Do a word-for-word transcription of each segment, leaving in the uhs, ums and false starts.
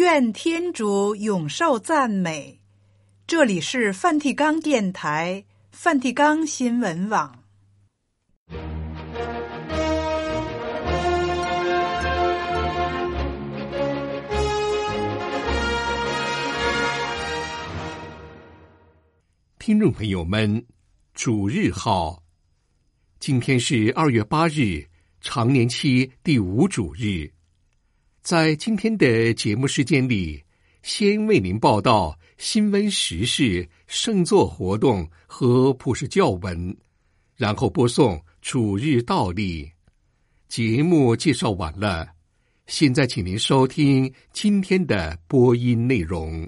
愿天主永受赞美。这里是梵蒂冈电台、梵蒂冈新闻网。 听众朋友们，主日好，今天是二月八日，常年期第五主日。在今天的节目时间里，先为您报道新闻时事、圣座活动和普世教文，然后播送主日道理。节目介绍完了，现在请您收听今天的播音内容。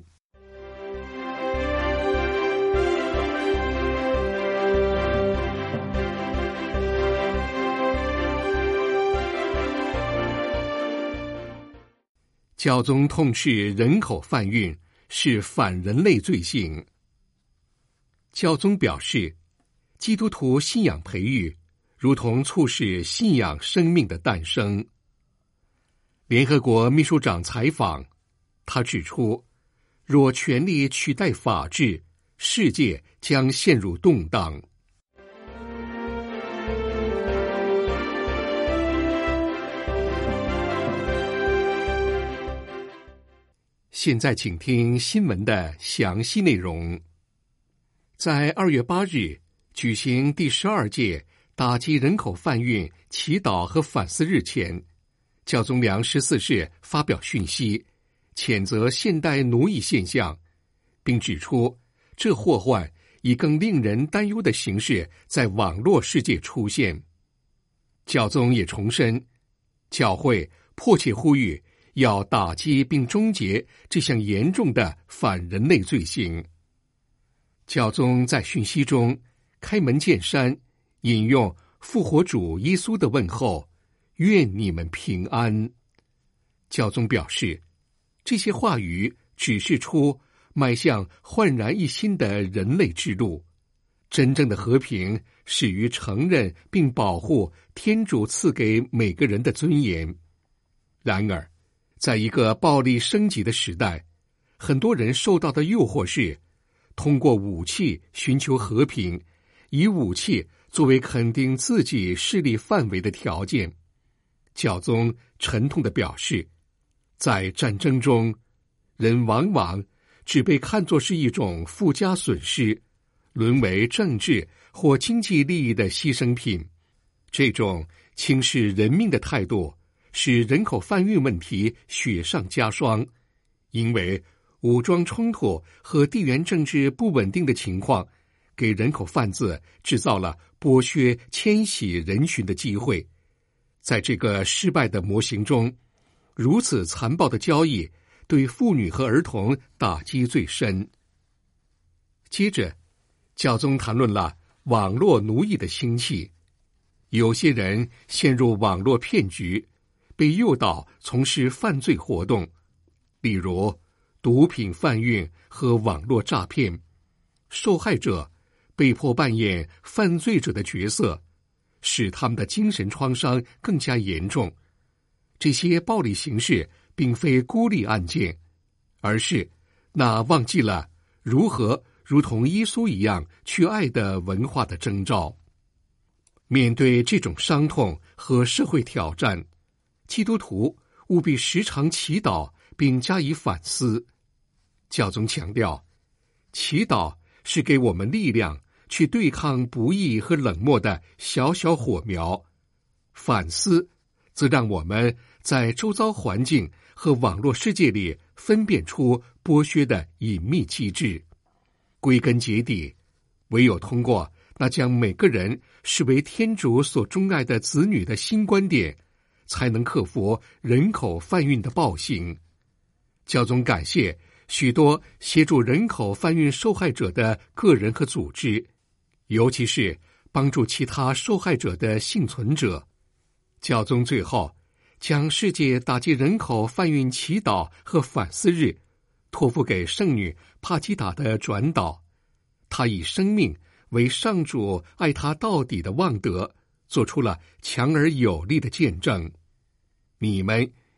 教宗痛斥人口贩运是反人类罪行。教宗表示，基督徒信仰培育如同促使信仰生命的诞生。联合国秘书长采访，他指出，若权力取代法治，世界将陷入动荡。现在请听新闻的详细内容。在二月八日举行第十二届打击人口贩运祈祷和反思日前，教宗良十四世发表讯息，谴责现代奴役现象，并指出这祸患以更令人担忧的形式在网络世界出现。教宗也重申，教会迫切呼吁要打击并终结这项严重的反人类罪行。教宗在讯息中开门见山引用复活主耶稣的问候，愿你们平安。教宗表示，这些话语指示出迈向焕然一新的人类之路。真正的和平始于承认并保护天主赐给每个人的尊严。然而在一个暴力升级的时代，很多人受到的诱惑是通过武器寻求和平，以武器作为肯定自己势力范围的条件。教宗沉痛地表示，在战争中，人往往只被看作是一种附加损失，沦为政治或经济利益的牺牲品。这种轻视人命的态度使人口贩运问题雪上加霜，因为武装冲突和地缘政治不稳定的情况给人口贩子制造了剥削迁徙人群的机会。在这个失败的模型中，如此残暴的交易对妇女和儿童打击最深。接着，教宗谈论了网络奴役的兴起。有些人陷入网络骗局，被诱导从事犯罪活动，例如毒品贩运和网络诈骗。受害者被迫扮演犯罪者的角色，使他们的精神创伤更加严重。这些暴力形式并非孤立案件，而是那忘记了如何如同耶稣一样去爱的文化的征兆。面对这种伤痛和社会挑战，基督徒务必时常祈祷并加以反思。教宗强调，祈祷是给我们力量去对抗不义和冷漠的小小火苗，反思则让我们在周遭环境和网络世界里分辨出剥削的隐秘机制。归根结底，唯有通过那将每个人视为天主所钟爱的子女的新观点，才能克服人口贩运的暴行。教宗感谢许多协助人口贩运受害者的个人和组织，尤其是帮助其他受害者的幸存者。教宗最后将世界打击人口贩运祈祷和反思日托付给圣女帕基达的转导。他以生命为上主爱他到底的望德，做出了强而有力的见证。你们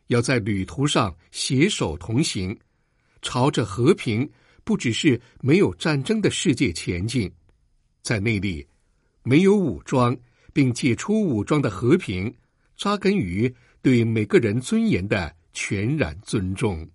要在旅途上携手同行，朝着和平不只是没有战争的世界前进。在那里，没有武装并解除武装的和平，扎根于对每个人尊严的全然尊重。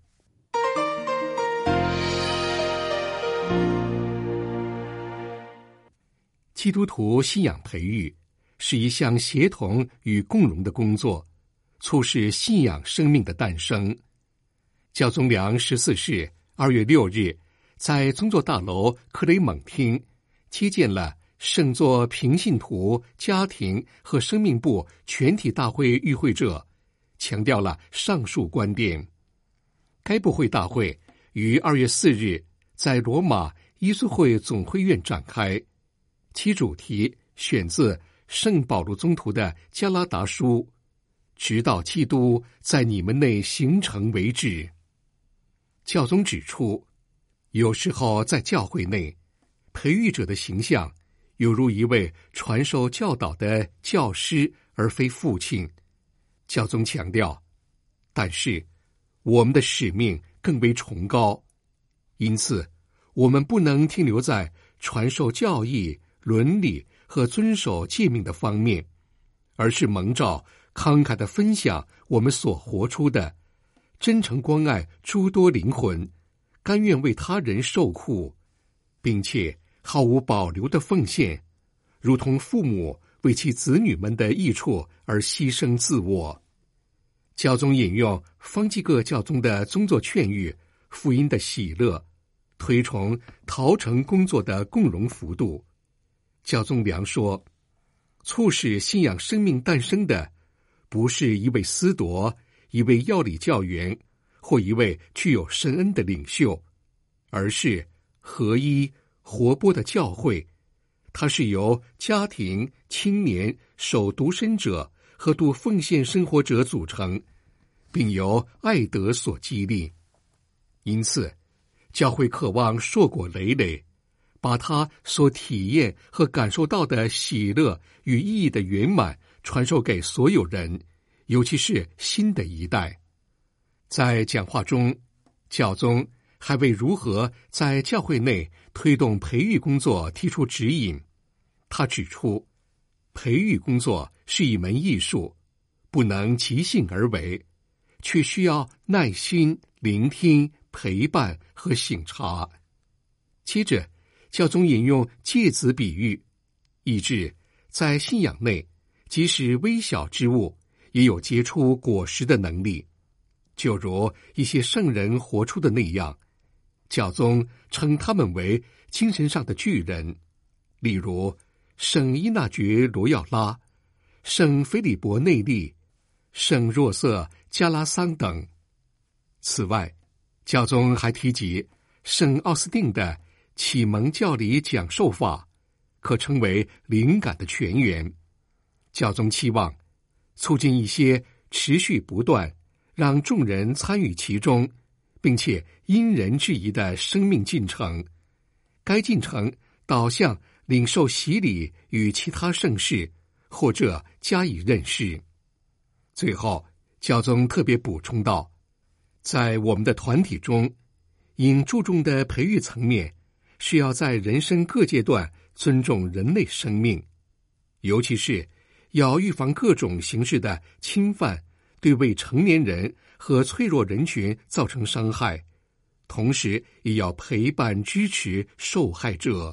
基督徒信仰培育是一项协同与共荣的工作，促使信仰生命的诞生。教宗良十四世二月六日，在宗座大楼克雷蒙厅接见了圣座平信徒家庭和生命部全体大会与会者，强调了上述观点。该部会大会于二月四日在罗马伊苏会总会院展开，其主题选自圣保禄宗徒的加拉达书，直到基督在你们内形成为止。教宗指出，有时候在教会内，培育者的形象犹如一位传授教导的教师，而非父亲。教宗强调，但是我们的使命更为崇高，因此我们不能停留在传授教义、伦理和遵守诫命的方面，而是蒙召慷慨地分享我们所活出的，真诚关爱诸多灵魂，甘愿为他人受苦，并且毫无保留的奉献，如同父母为其子女们的益处而牺牲自我。教宗引用方济各教宗的宗座劝谕，福音的喜乐，推崇陶成工作的共荣幅度。教宗良说，促使信仰生命诞生的，不是一位司铎、一位要理教员或一位具有神恩的领袖，而是合一活泼的教会。它是由家庭、青年、守独身者和度奉献生活者组成，并由爱德所激励。因此，教会渴望硕果累累，把他所体验和感受到的喜乐与意义的圆满传授给所有人，尤其是新的一代。在讲话中，教宗还为如何在教会内推动培育工作提出指引。他指出，培育工作是一门艺术，不能即兴而为，却需要耐心、聆听、陪伴和省察。接着，教宗引用芥子比喻，意指在信仰内，即使微小之物也有结出果实的能力，就如一些圣人活出的那样。教宗称他们为精神上的巨人，例如圣依纳爵罗耀拉、圣腓利伯内利、圣若瑟加拉桑等。此外，教宗还提及圣奥斯定的启蒙教理讲授法，可称为灵感的泉源。教宗期望促进一些持续不断，让众人参与其中，并且因人制宜的生命进程。该进程导向领受洗礼与其他圣事，或者加以认识。最后，教宗特别补充道，在我们的团体中，应注重的培育层面是要在人生各阶段尊重人类生命，尤其是要预防各种形式的侵犯，对未成年人和脆弱人群造成伤害，同时也要陪伴支持受害者。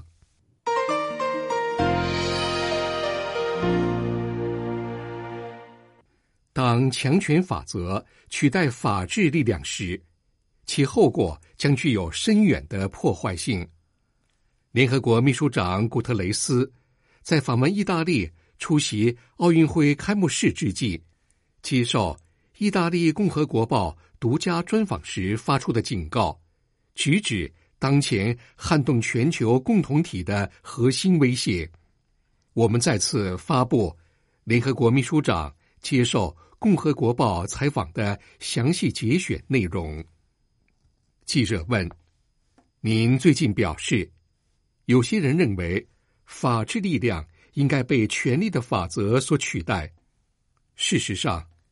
当强权法则取代法治力量时，其后果将具有深远的破坏性。联合国秘书长古特雷斯在访问意大利出席奥运会开幕式之际，接受意大利共和国报独家专访时发出的警告，直指当前撼动全球共同体的核心威胁。我们再次发布联合国秘书长接受共和国报采访的详细节选内容。记者问：您最近表示，有些人认为法治力量应该被权力的法则所取代。事实上，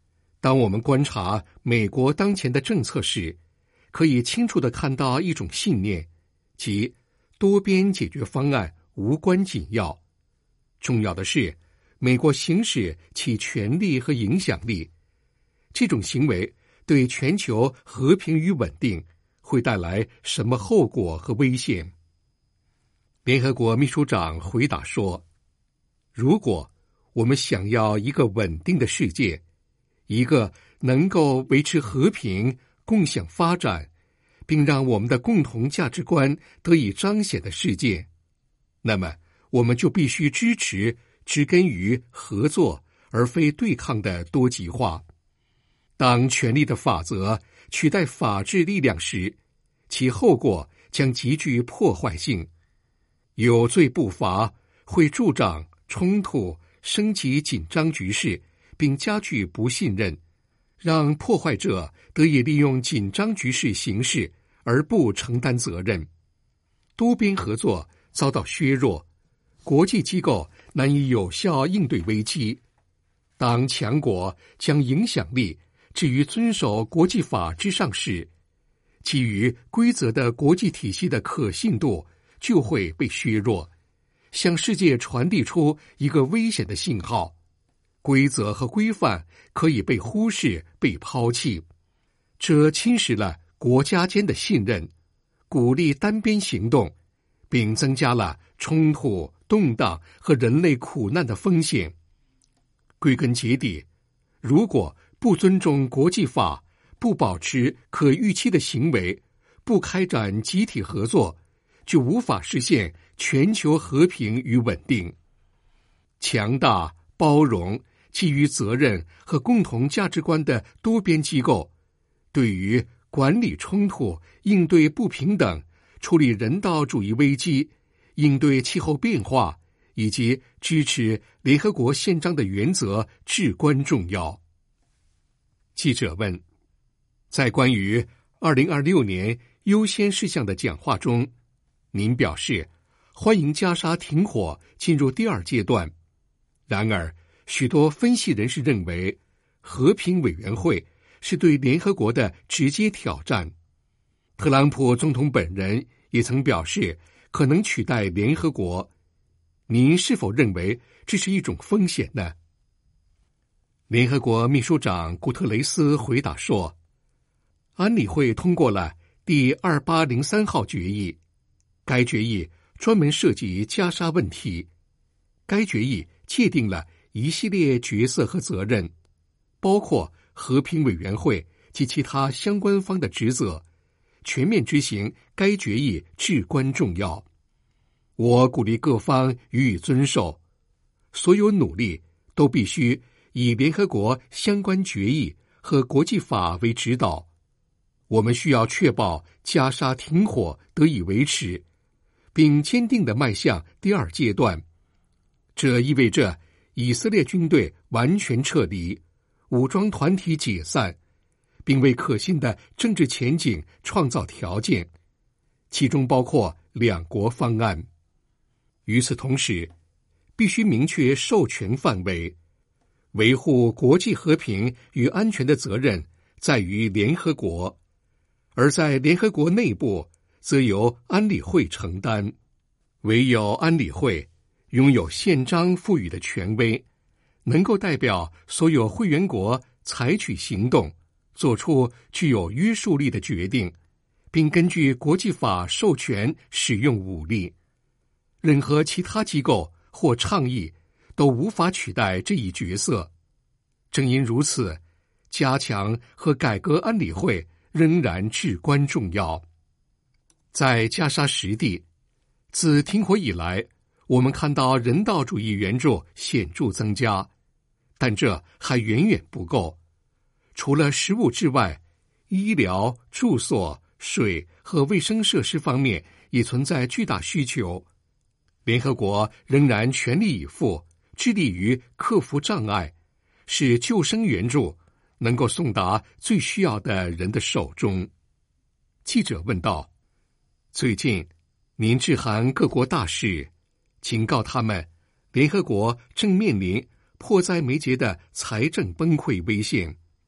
当我们观察美国当前的政策时，可以清楚地看到一种信念，即多边解决方案无关紧要。重要的是，美国行使其权力和影响力，这种行为对全球和平与稳定会带来什么后果和危险？联合国秘书长回答说，如果我们想要一个稳定的世界，一个能够维持和平、共享发展，并让我们的共同价值观得以彰显的世界，那么我们就必须支持植根于合作而非对抗的多极化。当权力的法则取代法治力量时，其后果将极具破坏性。有罪不罚会助长冲突，升级紧张局势，并加剧不信任，让破坏者得以利用紧张局势行事而不承担责任。多边合作遭到削弱，国际机构难以有效应对危机。当强国将影响力置于遵守国际法之上时，基于规则的国际体系的可信度就会被削弱，向世界传递出一个危险的信号：规则和规范可以被忽视、被抛弃。这侵蚀了国家间的信任，鼓励单边行动，并增加了冲突、动荡和人类苦难的风险。归根结底，如果不尊重国际法，不保持可预期的行为，不开展集体合作，就无法实现全球和平与稳定。强大、包容、基于责任和共同价值观的多边机构，对于管理冲突、应对不平等、处理人道主义危机、应对气候变化以及支持联合国宪章的原则至关重要。记者问，在关于二零二六年优先事项的讲话中，您表示欢迎加沙停火进入第二阶段。然而，许多分析人士认为，和平委员会是对联合国的直接挑战。特朗普总统本人也曾表示可能取代联合国。您是否认为这是一种风险呢？联合国秘书长古特雷斯回答说，安理会通过了第二八零三号决议，该决议专门涉及加沙问题。该决议界定了一系列角色和责任，包括和平委员会及其他相关方的职责。全面执行该决议至关重要。我鼓励各方予以遵守，所有努力都必须以联合国相关决议和国际法为指导。我们需要确保加沙停火得以维持，并坚定地迈向第二阶段。这意味着以色列军队完全撤离，武装团体解散，并为可信的政治前景创造条件，其中包括两国方案。与此同时，必须明确授权范围，维护国际和平与安全的责任在于联合国，而在联合国内部则由安理会承担。唯有安理会拥有宪章赋予的权威，能够代表所有会员国采取行动，做出具有约束力的决定，并根据国际法授权使用武力。任何其他机构或倡议都无法取代这一角色。正因如此，加强和改革安理会仍然至关重要。在加沙实地，自停火以来，我们看到人道主义援助显著增加，但这还远远不够。除了食物之外，医疗、住所、水和卫生设施方面也存在巨大需求。联合国仍然全力以赴，致力于克服障碍，使救生援助能够送达最需要的人的手中。记者问道，最近您致函各国大使，警告他们联合国正面临迫在眉睫的财政崩溃危险，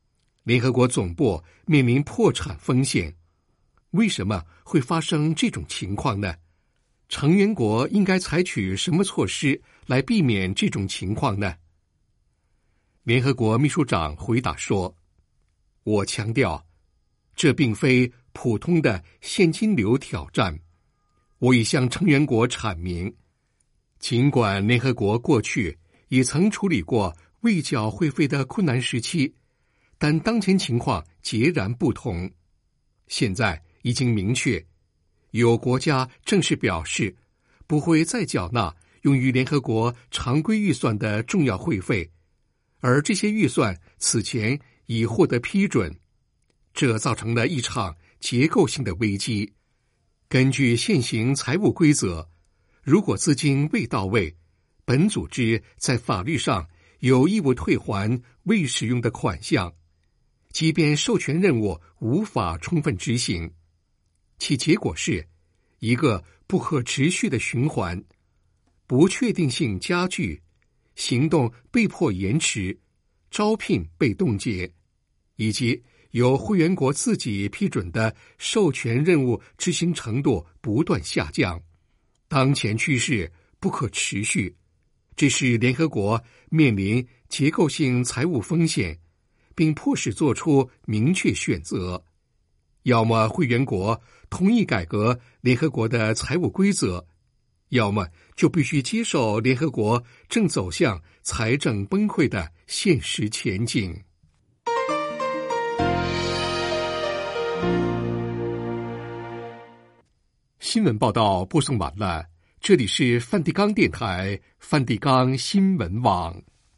联合国总部面临破产风险。为什么会发生这种情况呢？成员国应该采取什么措施来避免这种情况呢？联合国秘书长回答说，我强调，这并非普通的现金流挑战。我已向成员国阐明，尽管联合国过去也曾处理过未缴会费的困难时期，但当前情况截然不同。现在已经明确，有国家正式表示不会再缴纳用于联合国常规预算的重要会费，而这些预算此前已获得批准，这造成了一场结构性的危机。根据现行财务规则，如果资金未到位，本组织在法律上有义务退还未使用的款项，即便授权任务无法充分执行。其结果是一个不可持续的循环，不确定性加剧，行动被迫延迟，招聘被冻结，以及由会员国自己批准的授权任务执行程度不断下降。当前趋势不可持续，这使联合国面临结构性财务风险，并迫使做出明确选择：要么会员国同意改革联合国的财务规则，要么就必须接受联合国正走向财政崩溃的现实前景。新闻报道播送完了，这里是梵蒂冈电台梵蒂冈新闻网。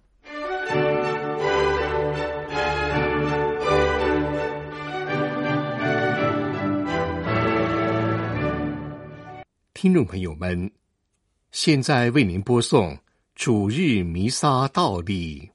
听众朋友们，现在为您播送主日弥撒道理。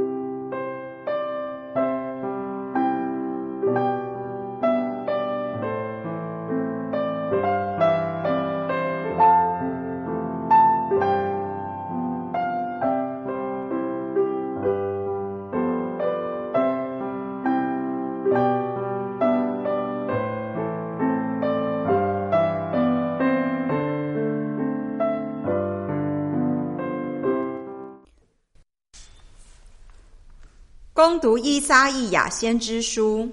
恭读依撒意亚先知书。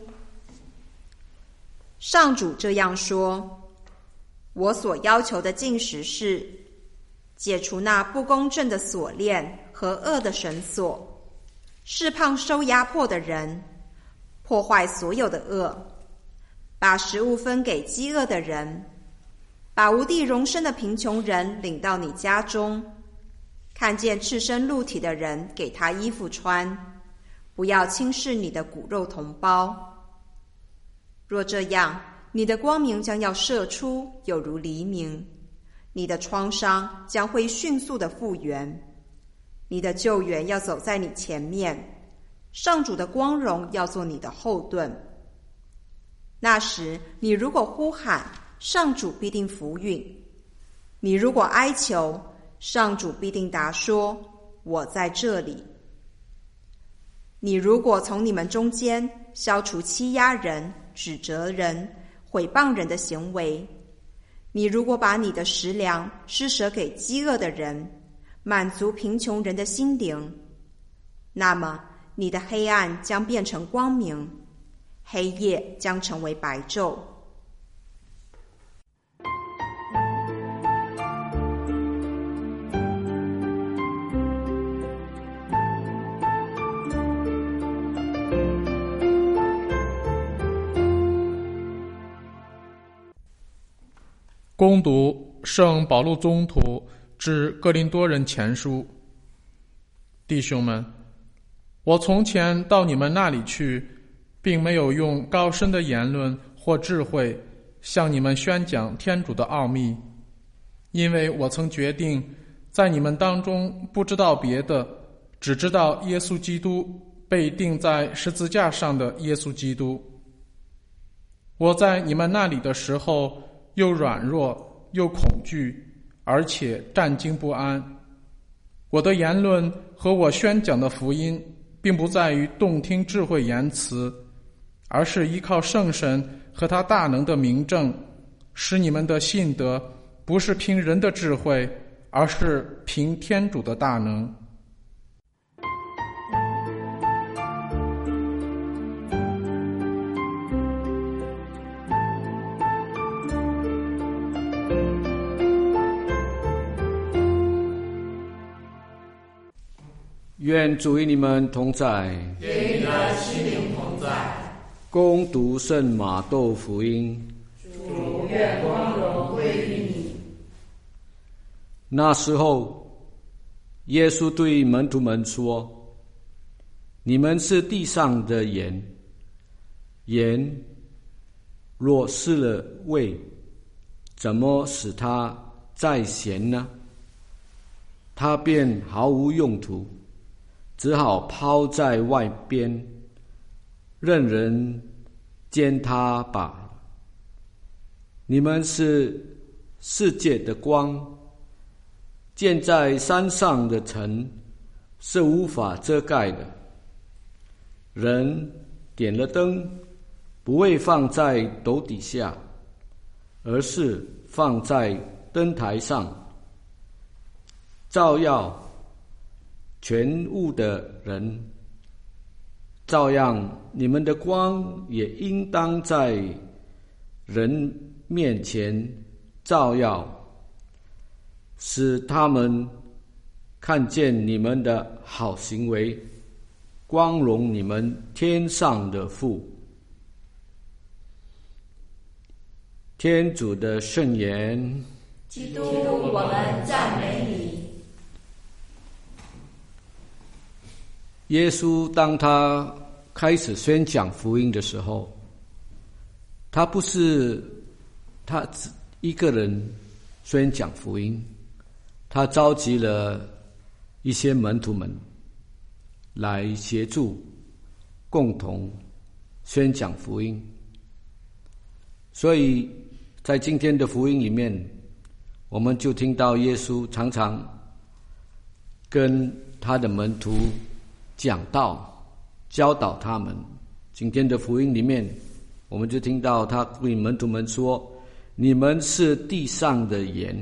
上主这样说：我所要求的禁食是，解除那不公正的锁链和恶的绳索，释放受压迫的人，破坏所有的恶，把食物分给饥饿的人，把无地容身的贫穷人领到你家中，看见赤身露体的人给他衣服穿，不要轻视你的骨肉同胞。若这样，你的光明将要射出，有如黎明，你的创伤将会迅速的复原，你的救援要走在你前面，上主的光荣要做你的后盾。那时，你如果呼喊，上主必定扶允；你如果哀求，上主必定答说：我在这里。你如果从你们中间消除欺压人、指责人、毁谤人的行为，你如果把你的食粮施舍给饥饿的人，满足贫穷人的心灵，那么你的黑暗将变成光明，黑夜将成为白昼。 恭读圣保禄宗徒致哥林多人前书。弟兄们，我从前到你们那里去，并没有用高深的言论或智慧向你们宣讲天主的奥秘，因为我曾决定在你们当中不知道别的，只知道耶稣基督，被钉在十字架上的耶稣基督。我在你们那里的时候，又软弱又恐惧，而且战惊不安。我的言论和我宣讲的福音，并不在于动听智慧言辞， 而是依靠圣神和他大能的明证，使你们的信德不是凭人的智慧，而是凭天主的大能。 愿主与你们同在， 与你的心灵同在。 恭读圣马窦福音。 主，愿光荣归于你。 那时候，耶稣对门徒们说：“你们是地上的盐，盐若失了味，怎么使它再咸呢？它便毫无用途，只好抛在外边，任人践踏罢了。你们是世界的光，建在山上的城是无法遮盖的。人点了灯，不会放在斗底下，而是放在灯台上，照耀全屋的人。照样，你们的光也应当在人面前照耀，使他们看见你们的好行为，光荣你们天上的父。天主的圣言。 基督，我们赞美你。 耶稣当他开始宣讲福音的时候，他不是他一个人宣讲福音，他召集了一些门徒们来协助，共同宣讲福音。所以在今天的福音里面，我们就听到耶稣常常跟他的门徒讲道，教导他们。今天的福音里面，我们就听到他对门徒们说：你们是地上的盐，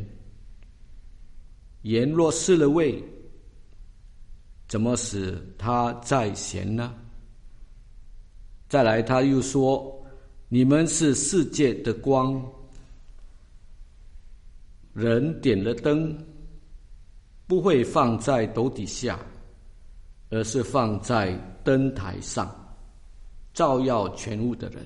盐若失了味，怎么使它再咸呢？再来他又说：你们是世界的光，人点了灯，不会放在斗底下，而是放在灯台上，照耀全屋的人。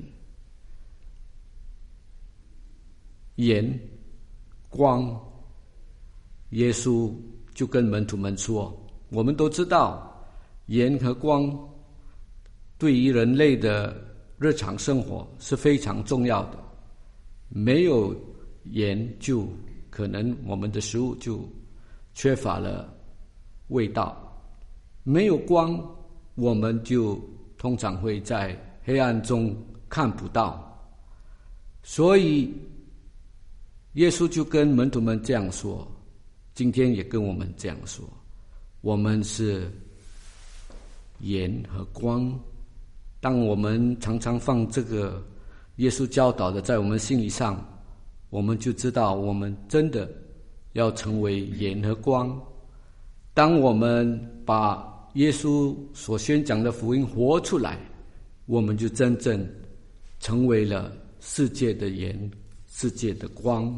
盐、光，耶稣就跟门徒们说，我们都知道盐和光对于人类的日常生活是非常重要的，没有盐就可能我们的食物就缺乏了味道，没有光我们就通常会在黑暗中看不到。所以耶稣就跟门徒们这样说，今天也跟我们这样说，我们是盐和光。当我们常常放这个耶稣教导的在我们心里上，我们就知道我们真的要成为盐和光。当我们把耶稣所宣讲的福音活出来，我们就真正成为了世界的盐，世界的光。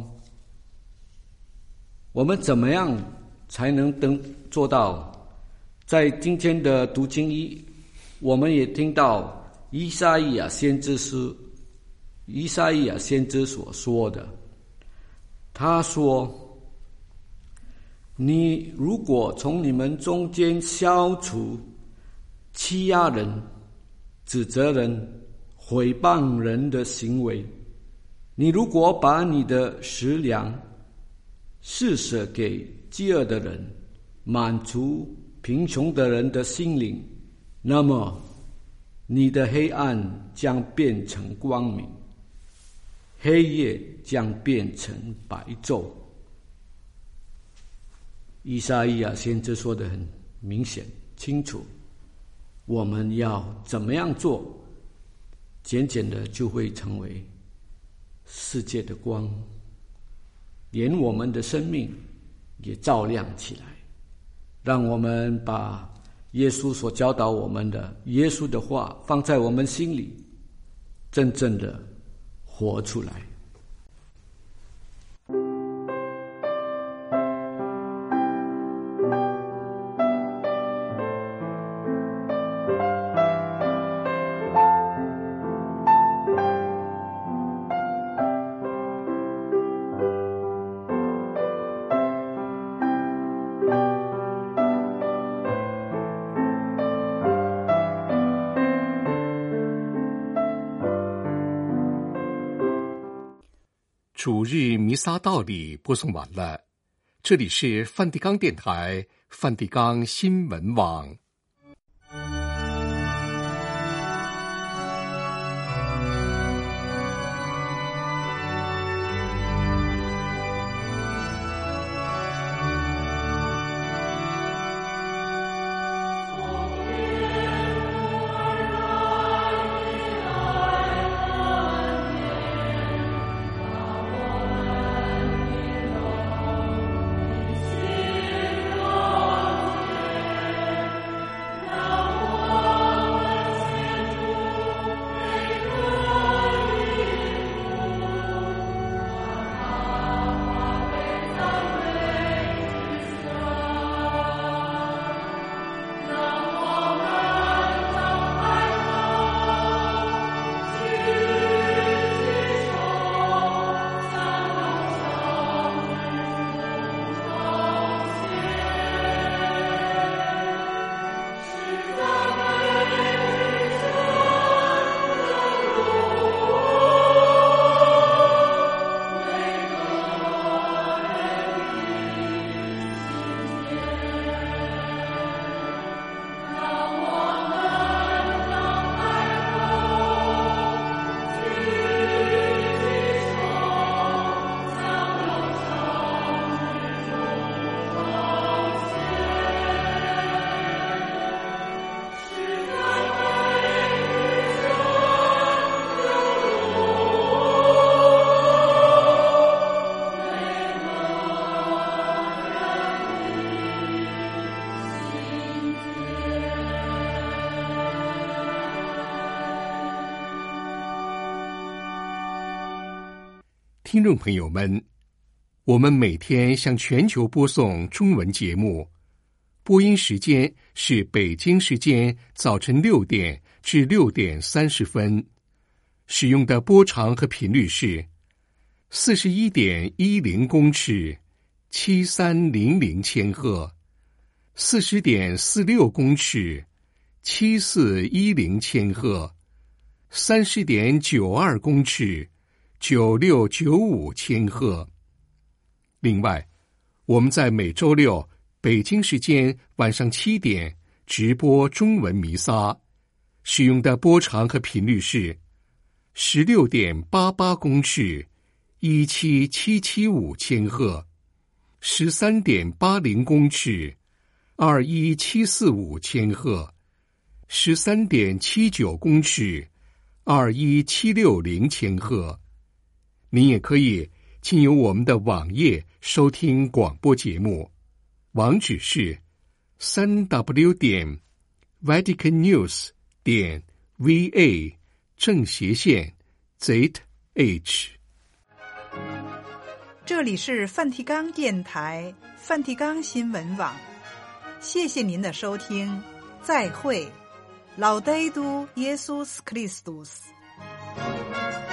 我们怎么样才能登做到？在今天的读经一，我们也听到以赛亚先知书，以赛亚先知所说的，他说：你如果从你们中间消除欺压人、指责人、毁谤人的行为，你如果把你的食粮施舍给饥饿的人，满足贫穷的人的心灵，那么你的黑暗将变成光明，黑夜将变成白昼。以赛亚先知说得很明显清楚，我们要怎么样做渐渐的就会成为世界的光，连我们的生命也照亮起来。让我们把耶稣所教导我们的耶稣的话放在我们心里，真正的活出来。 主日弥撒道理播送完了，这里是梵蒂冈电台梵蒂冈新闻网。 听众朋友们，我们每天向全球播送中文节目，播音时间是北京时间早晨六点至六点三十分，使用的波长和频率是四十一点一零公尺，七三零零千赫，四十点四六公尺，七四一零千赫，三十点九二公尺。九六九五千赫。另外，我们在每周六北京时间晚上七点直播中文弥撒，使用的波长和频率是十六点八八公尺，一七七七五千赫，十三点八零公尺，二一七四五千赫，十三点七九公尺，二一七六零千赫。您也可以经由我们的网页收听广播节目，网址是三 w 点 vatican news 点 v a 正斜线 z h。 这里是梵蒂冈电台梵蒂冈新闻网，谢谢您的收听，再会。Laudetur Jesus Christus。